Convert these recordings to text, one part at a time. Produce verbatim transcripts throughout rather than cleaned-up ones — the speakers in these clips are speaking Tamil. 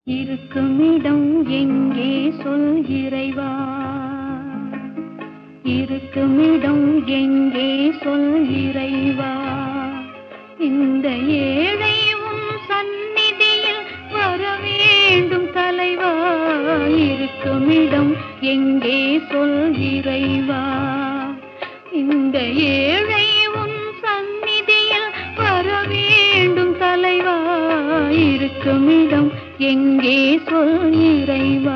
இருக்குமிடம் எங்கே சொல் இறைவா, இருக்குமிடம் எங்கே சொல் இறைவா. இந்த ஏழை உன் சந்நிதியில் வர வேண்டும் தலைவா. இருக்குமிடம் எங்கே சொல் இறைவா. இந்த ஏழை உன் சந்நிதியில் வர வேண்டும் தலைவா. இருக்குமிடம் எங்கே சொல் இறைவா.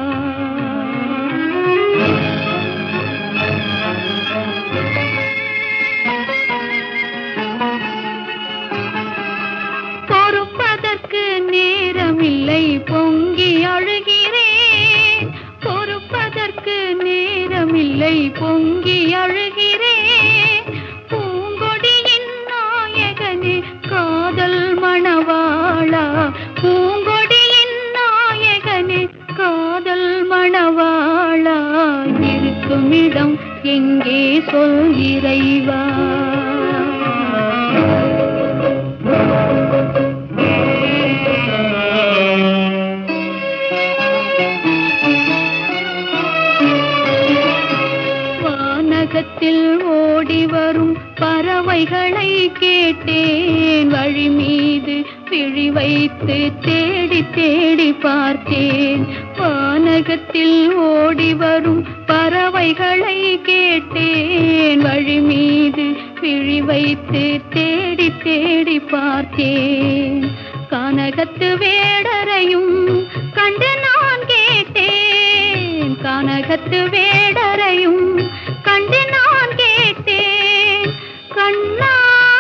பொறுப்பதற்கு நேரமில்லை பொங்கி அழுகிறேன். பொறுப்பதற்கு நேரமில்லை பொங்கி அழுகிறேன். பூங்கொடியின் நாயகனே காதல் மணவாளா. பூங்கொடியின் நாயகனே காதல் மணவாளா. இருக்குமிடம் எங்கே சொல் இறைவா. வானகத்தில் ஓடி வரும் பறவைகளை கேட்டேன். வழி மீது விழி வைத்து தேடி தேடி பார்த்தேன். வானகத்தில் ஓடி வரும் பறவைகளை கேட்டேன். வழி மீது விழி வைத்து தேடி தேடி பார்த்தேன். கானகத்து வேடரையும் கண்டு நான் கேட்டேன். கானகத்து வேடரையும் கண்டு நான் கேட்டேன். கண்ணா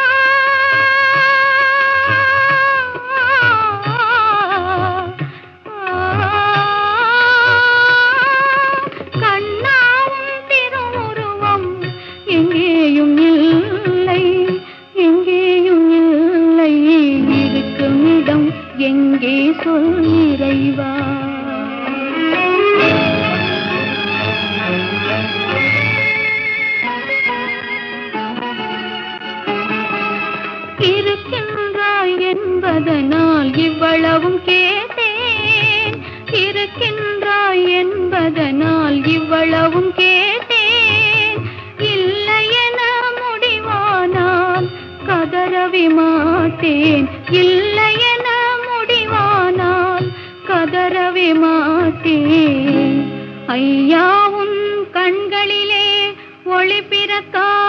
கண்ணாவும் திருவுருவம் எங்கேயும் இல்லை, எங்கேயும் இல்லை. இருக்குமிடம் எங்கே சொல் இறைவா. இருக்கின்றாய் என்பதனால் இவ்வளவும் கேட்டேன். இருக்கின்றாய் என்பதனால் இவ்வளவும் கேட்டேன். இல்லை என முடிவானால் கதறவே மாட்டேன். இல்லை என முடிவானால் கதறவே மாட்டேன். ஐயா உன் கண்களிலே ஒளி பிறக்கா